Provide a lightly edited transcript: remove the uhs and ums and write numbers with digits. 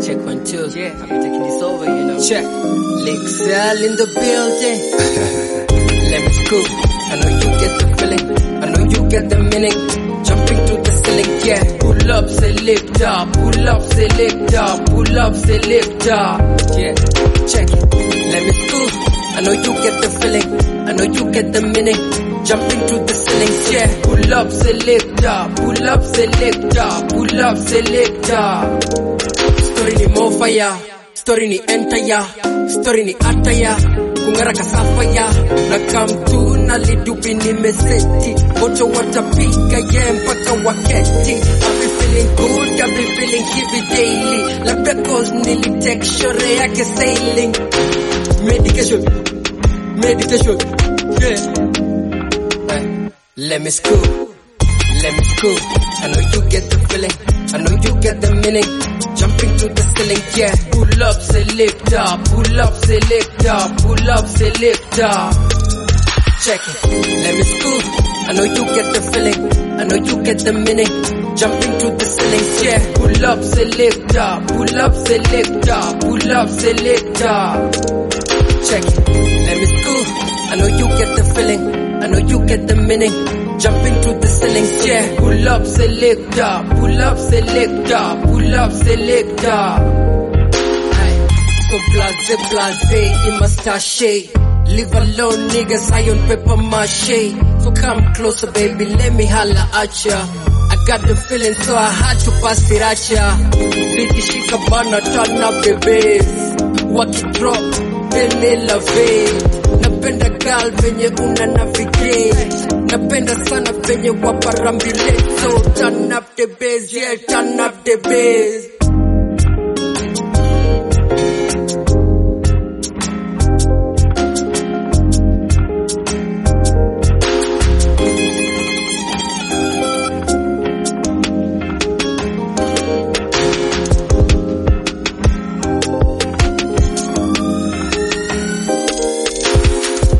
Check 1 2. Yeah, I'll be taking this over, you know. Check. Lexal in the building. Let me scoop. I know you get the feeling. I know you get the meaning. Jumping through the ceiling, yeah. Pull up, say lift up. Pull up, say lift up. Pull up, say lift up. Yeah. Check it. Let me scoop. I know you get the feeling. I know you get the meaning. Jumping through the ceiling, yeah. Pull up, say lift up. Pull up, say lift up. Pull up, say lift up. Story ni more fire. Story ni entire. Story ni ataya. Kungara kasafaya. Na come to na lidubi ni meseti. Ocho watapiga ye mpaka waketi. I've been feeling good, I've been feeling heavy daily. Labda cause nilitake shore yake sailing. Medication. Yeah. Let me scoop. Let me scoop. I know you get the feeling. I know you get the meaning. Jumping through the ceiling, yeah. Pull up, say lift up. Pull up, say lift up. Pull up, say lift up. Check it. Let me scoop. I know you get the feeling. I know you get the meaning. Jumping through the ceiling, yeah. Pull up, say lift up. Pull up, say lift up. Pull up, say lift up. Check it. Let me scoop. I know you get the feeling. I know you get the meaning. Jumping through the ceiling, yeah. Pull up, say lift up. Pull up, say lift up. Pull up, say lift up. Aye. So blase, in my sachet. Leave alone, niggas, I on paper mache. So come closer, baby, let me holla at ya. I got the feeling, so I had to pass it at ya. Biggie shika bana, turn up the bass. Walk it drop, then elevate. Napenda girl venye una navigate. Napenda sana venye waparambulate. So turn up the bass, yeah, turn up the bass.